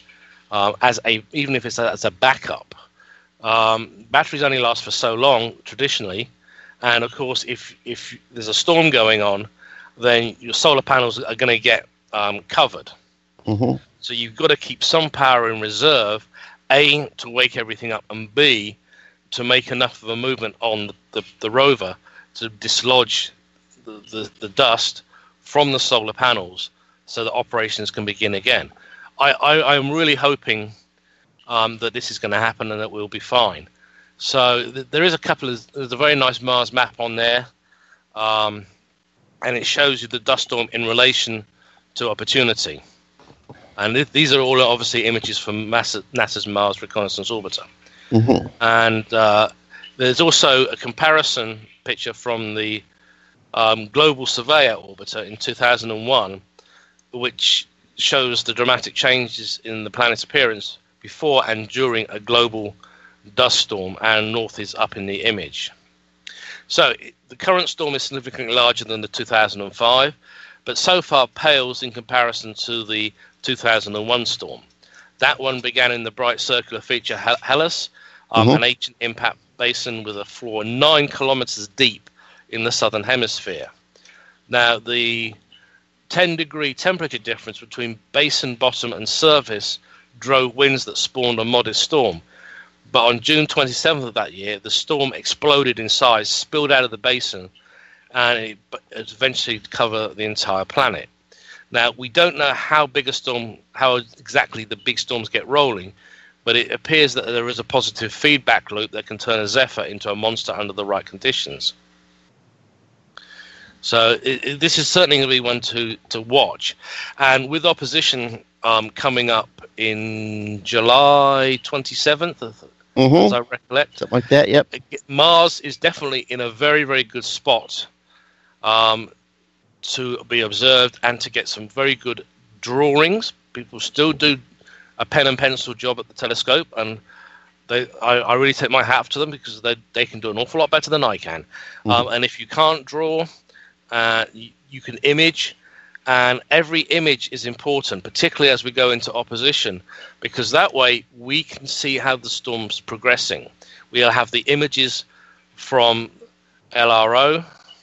even if it's as a backup. Batteries only last for so long traditionally, and of course, if there's a storm going on, then your solar panels are going to get covered. Mm-hmm. So you've got to keep some power in reserve, A, to wake everything up, and B, to make enough of a movement on the rover to dislodge the dust from the solar panels so that operations can begin again. I'm really hoping that this is going to happen and that we'll be fine. So there is there's a very nice Mars map on there, and it shows you the dust storm in relation to opportunity. And these are all obviously images from NASA's Mars Reconnaissance Orbiter. Mm-hmm. And there's also a comparison picture from the Global Surveyor Orbiter in 2001, which shows the dramatic changes in the planet's appearance before and during a global dust storm, and North is up in the image. So the current storm is significantly larger than the 2005, but so far pales in comparison to the 2001 storm. That one began in the bright circular feature Hellas, an ancient impact basin with a floor 9 kilometers deep in the southern hemisphere. Now, the 10-degree temperature difference between basin bottom and surface drove winds that spawned a modest storm. But on June 27th of that year, the storm exploded in size, spilled out of the basin, and it eventually covered the entire planet. Now, we don't know how exactly the big storms get rolling, but it appears that there is a positive feedback loop that can turn a Zephyr into a monster under the right conditions. So this is certainly going to be one to watch. And with opposition coming up in July 27th, as I recollect. Something like that, yep. Mars is definitely in a very, very good spot to be observed and to get some very good drawings. People still do a pen and pencil job at the telescope, and I really take my hat off to them because they can do an awful lot better than I can. And if you can't draw, you can image, and every image is important, particularly as we go into opposition, because that way we can see how the storm's progressing. We'll have the images from MRO.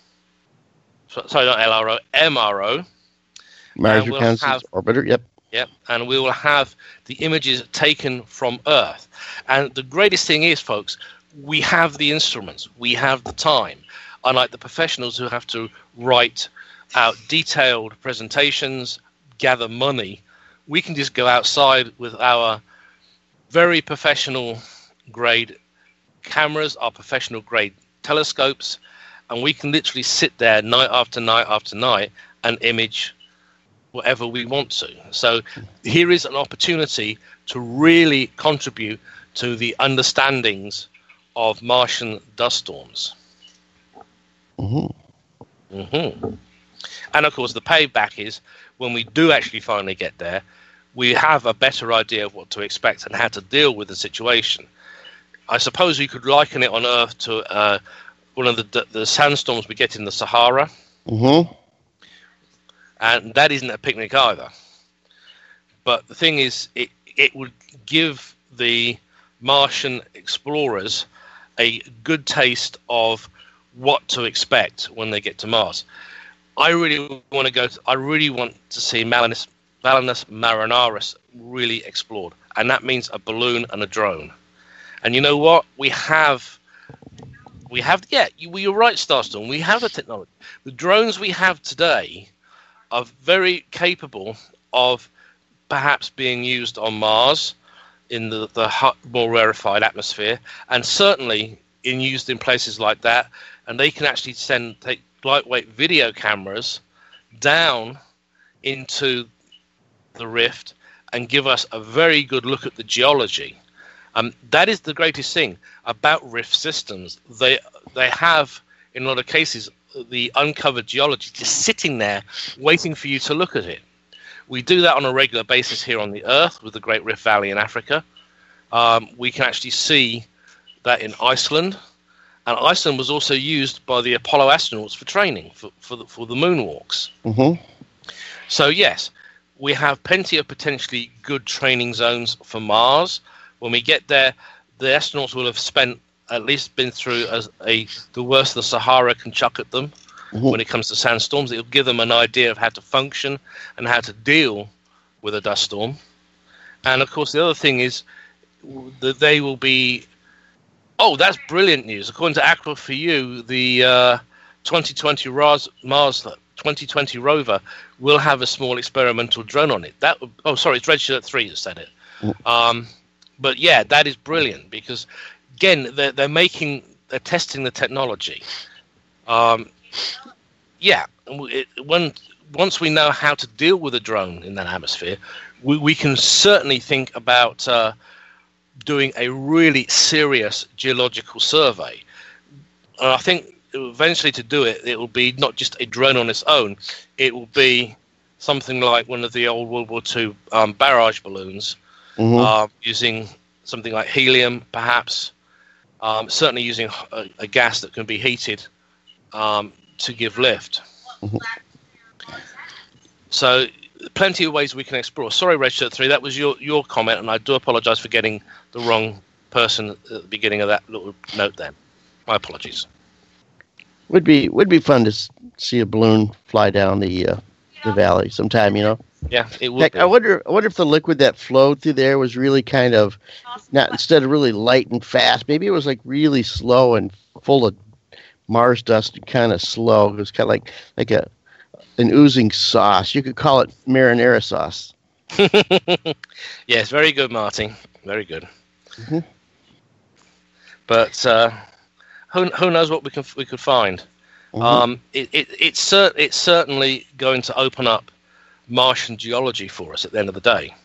Mars Reconnaissance Orbiter, yep. Yep, and we will have the images taken from Earth. And the greatest thing is, folks, we have the instruments, we have the time. Unlike the professionals who have to write out detailed presentations, gather money, we can just go outside with our very professional grade cameras, our professional grade telescopes, and we can literally sit there night after night after night and image whatever we want to. So here is an opportunity to really contribute to the understandings of Martian dust storms. And of course, the payback is when we do actually finally get there, we have a better idea of what to expect and how to deal with the situation. I suppose you could liken it on Earth to one of the sandstorms we get in the Sahara. And that isn't a picnic either. But the thing is, it would give the Martian explorers a good taste of what to expect when they get to Mars. I really want to see Valles Marineris really explored, and that means a balloon and a drone. And you know what? You're right, Starstorm. We have the technology. The drones we have today are very capable of perhaps being used on Mars in the hot, more rarefied atmosphere, and certainly used in places like that. And they can actually take lightweight video cameras down into the rift and give us a very good look at the geology. That is the greatest thing about rift systems. They have, in a lot of cases, the uncovered geology just sitting there waiting for you to look at it. We do that on a regular basis here on the Earth with the Great Rift Valley in Africa. We can actually see that in Iceland. And Iceland was also used by the Apollo astronauts for training for the moonwalks. So yes, we have plenty of potentially good training zones for Mars. When we get there, the astronauts will have at least been through the worst the Sahara can chuck at them. When it comes to sandstorms, it'll give them an idea of how to function and how to deal with a dust storm. And of course, the other thing is that they will be. Oh, that's brilliant news! According to Aqua4U, the 2020 Mars 2020 rover will have a small experimental drone on it. It's Redshirt 3 that said it. But yeah, that is brilliant because again, they're testing the technology. Once we know how to deal with a drone in that atmosphere, we can certainly think about doing a really serious geological survey. And I think eventually to do it, it will be not just a drone on its own. It will be something like one of the old World War II barrage balloons, using something like helium, perhaps. Certainly using a gas that can be heated to give lift. So plenty of ways we can explore. Sorry, Redshirt 3, that was your comment, and I do apologize for getting the wrong person at the beginning of that little note there. My apologies. Would be fun to see a balloon fly down the valley sometime, you know. Yeah, it would. Heck, I wonder if the liquid that flowed through there was really kind of not, instead of really light and fast, maybe it was like really slow and full of Mars dust, kind of slow. It was kind of like an oozing sauce. You could call it marinara sauce. Yes, very good, Marty. Very good. But who knows what we could find? It's certainly going to open up Martian geology for us at the end of the day.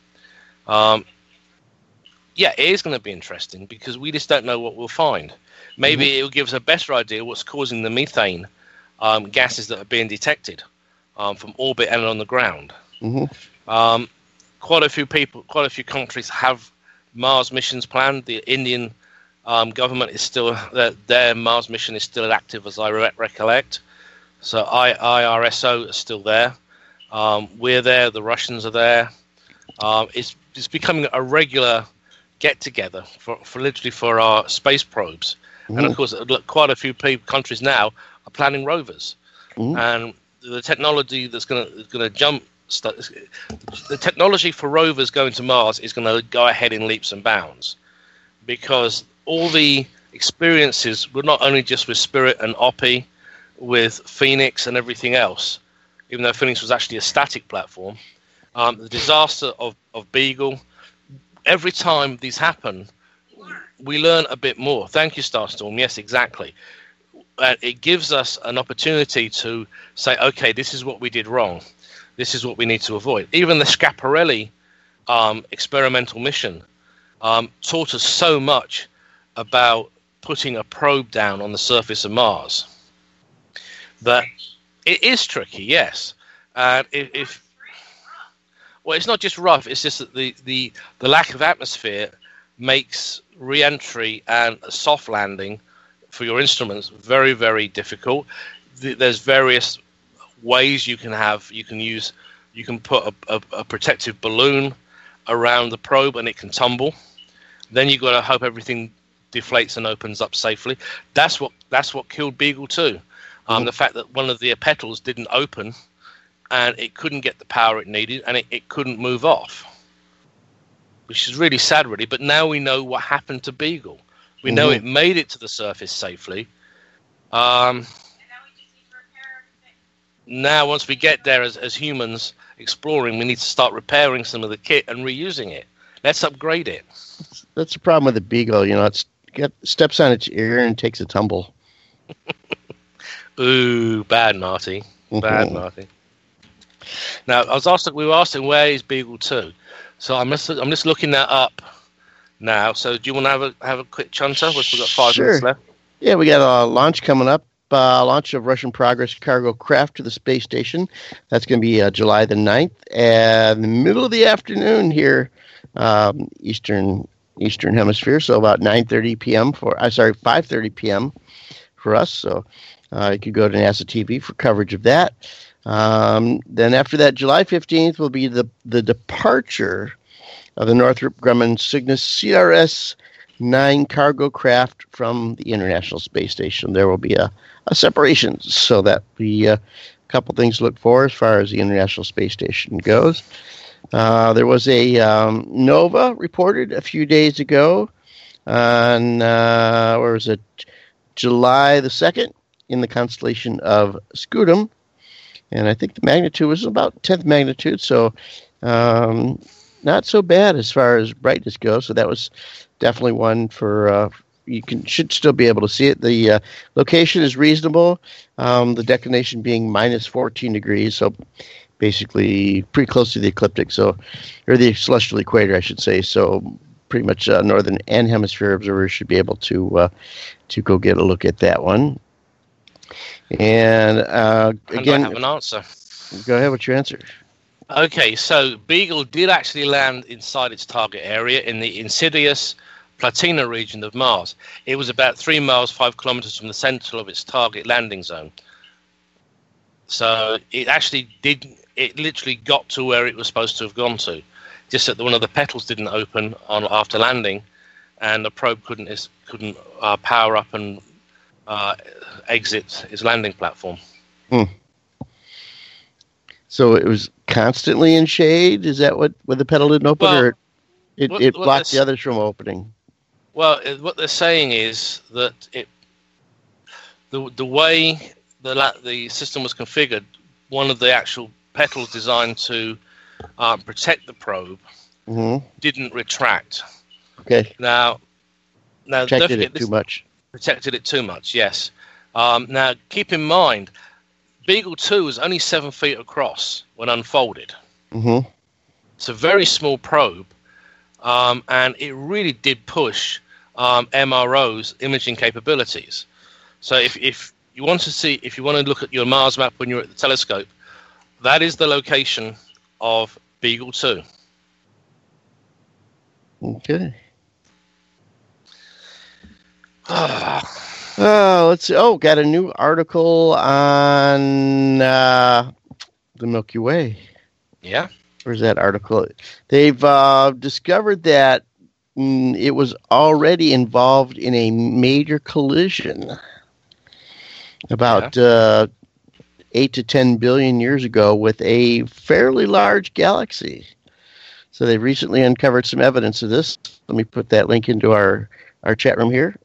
It is going to be interesting because we just don't know what we'll find. Maybe it will give us a better idea what's causing the methane gases that are being detected from orbit and on the ground. Quite a few countries have Mars missions planned. The Indian government is still their Mars mission is still active, as I recollect. So IRSO is still there. We're there. The Russians are there. It's becoming a regular get together for our space probes. And of course, quite a few countries now are planning rovers. And the technology that's going to jump. The technology for rovers going to Mars is going to go ahead in leaps and bounds, because all the experiences were not only just with Spirit and OPI, with Phoenix and everything else, even though Phoenix was actually a static platform, the disaster of Beagle, every time these happen, we learn a bit more. Thank you, Starstorm. Yes, exactly. It gives us an opportunity to say, okay, this is what we did wrong. This is what we need to avoid. Even the Schiaparelli experimental mission taught us so much about putting a probe down on the surface of Mars. That it is tricky, yes. And well, it's not just rough. It's just that the lack of atmosphere makes re-entry and a soft landing for your instruments very, very difficult. There's various ways you can use. You can put a protective balloon around the probe and it can tumble. Then you've got to hope everything deflates and opens up safely. That's what killed Beagle 2. The fact that one of the petals didn't open and it couldn't get the power it needed and it couldn't move off, which is really sad, really. But now we know what happened to Beagle. We know it made it to the surface safely. Now, once we get there as humans exploring, we need to start repairing some of the kit and reusing it. Let's upgrade it. That's the problem with the Beagle. You know, it steps on its ear and takes a tumble. Ooh, bad, Marty. Bad, Marty. Now, we were asking, where is Beagle 2? So I'm just looking that up now. So do you want to have a quick chunter? We've got 5 minutes left. Yeah, we got a launch coming up. Launch of Russian Progress cargo craft to the space station. That's going to be July the 9th, and the middle of the afternoon here, Eastern Hemisphere. So about 5:30 p.m. for us. So you could go to NASA TV for coverage of that. Then after that, July 15th will be the departure of the Northrop Grumman Cygnus CRS-9 cargo craft from the International Space Station. There will be a separation, so that be a couple things to look for as far as the International Space Station goes. There was a NOVA reported a few days ago on, where was it, July the 2nd in the constellation of Scutum. And I think the magnitude was about 10th magnitude, so not so bad as far as brightness goes. So that was definitely one for should still be able to see it. The location is reasonable. The declination being minus 14 degrees, so basically pretty close to the ecliptic, or the celestial equator, I should say. So pretty much northern and hemisphere observers should be able to go get a look at that one. And again, I have an answer. Go ahead. What's your answer? Okay, so Beagle did actually land inside its target area in the insidious Platina region of Mars. It was about 3 miles, 5 kilometers from the center of its target landing zone. So it actually did. It literally got to where it was supposed to have gone to, just that one of the petals didn't open after landing, and the probe couldn't power up and exit its landing platform. So it was constantly in shade? Is that what the petal didn't open, or it blocked the others from opening? Well, what they're saying is that the way the system was configured, one of the actual petals designed to protect the probe didn't retract. Okay. Now protected it too much. Protected it too much, yes. Now, keep in mind, Beagle 2 was only 7 feet across when unfolded. It's a very small probe, and it really did push MRO's imaging capabilities. So if you want to look at your Mars map when you're at the telescope, that is the location of Beagle 2. Okay. Let's see. Oh, got a new article on the Milky Way. Yeah. Where's that article? They've discovered that it was already involved in a major collision about 8 to 10 billion years ago with a fairly large galaxy. So they recently uncovered some evidence of this. Let me put that link into our chat room here.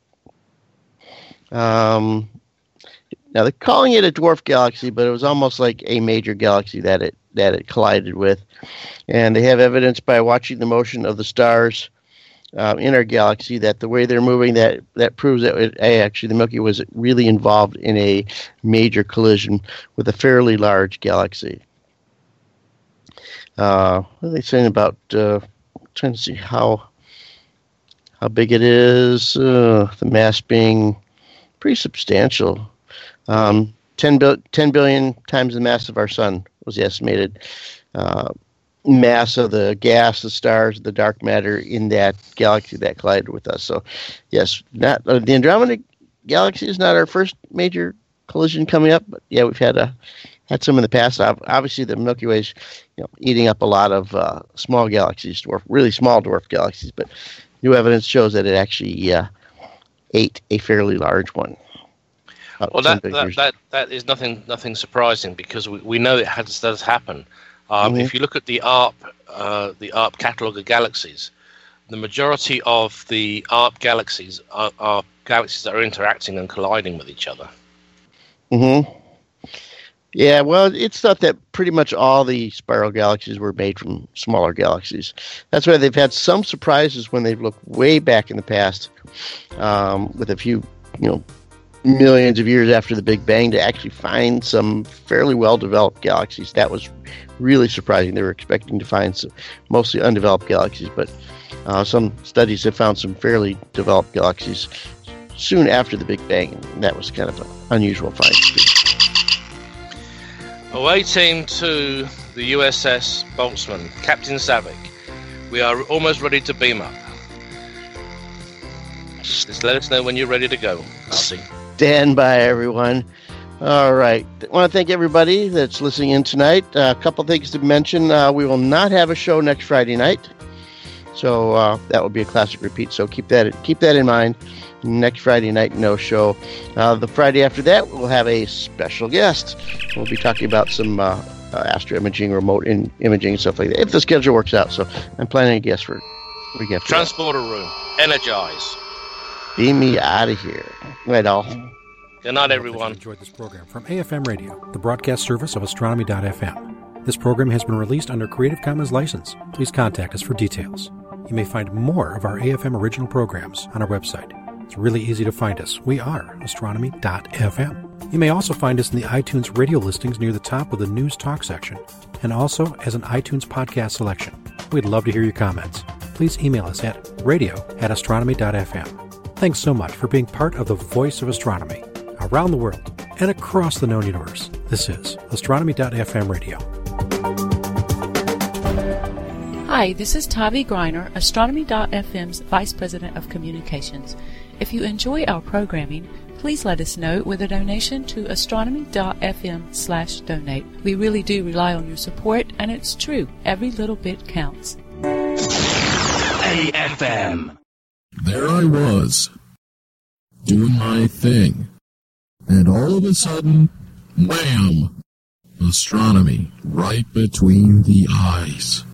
Now they're calling it a dwarf galaxy, but it was almost like a major galaxy that it collided with. And they have evidence by watching the motion of the stars in our galaxy that the way they're moving, that proves that actually the Milky Way was really involved in a major collision with a fairly large galaxy. What are they saying about trying to see how big it is? The mass being pretty substantial. 10 billion times the mass of our sun was the estimated mass of the gas, the stars, the dark matter in that galaxy that collided with us. So, yes, not the Andromeda Galaxy is not our first major collision coming up, but yeah, we've had some in the past. Obviously, the Milky Way is eating up a lot of small galaxies, really small dwarf galaxies, but new evidence shows that it actually ate a fairly large one. Well, that is nothing surprising, because we know it does happen. If you look at the ARP catalogue of galaxies, the majority of the ARP galaxies are galaxies that are interacting and colliding with each other. Yeah, well, it's thought that pretty much all the spiral galaxies were made from smaller galaxies. That's why they've had some surprises when they've looked way back in the past, with a few, millions of years after the Big Bang, to actually find some fairly well-developed galaxies. That was really surprising. They were expecting to find some mostly undeveloped galaxies, but some studies have found some fairly developed galaxies soon after the Big Bang, and that was kind of an unusual find. Away team to the USS Boltzmann, Captain Savick. We are almost ready to beam up. Just let us know when you're ready to go. I'll see. Stand by, everyone. All right. I want to thank everybody that's listening in tonight. A couple things to mention. We will not have a show next Friday night. So that will be a classic repeat. So keep that in mind. Next Friday night, no show. The Friday after that, we'll have a special guest. We'll be talking about some astro imaging, remote imaging, and stuff like that, if the schedule works out. So I'm planning a guest for week after Transporter room. Energize. Beam me out of here. Right, all. Good night, everyone. Enjoyed this program from AFM Radio, the broadcast service of Astronomy.fm. This program has been released under Creative Commons license. Please contact us for details. You may find more of our AFM original programs on our website. It's really easy to find us. We are Astronomy.fm. You may also find us in the iTunes radio listings near the top of the News Talk section, and also as an iTunes podcast selection. We'd love to hear your comments. Please email us at radio@astronomy.fm. Thanks so much for being part of the voice of astronomy around the world and across the known universe. This is Astronomy.fm Radio. Hi, this is Tavi Greiner, Astronomy.fm's Vice President of Communications. If you enjoy our programming, please let us know with a donation to astronomy.fm/donate. We really do rely on your support, and it's true, every little bit counts. AFM. There I was, doing my thing, and all of a sudden, wham! Astronomy right between the eyes.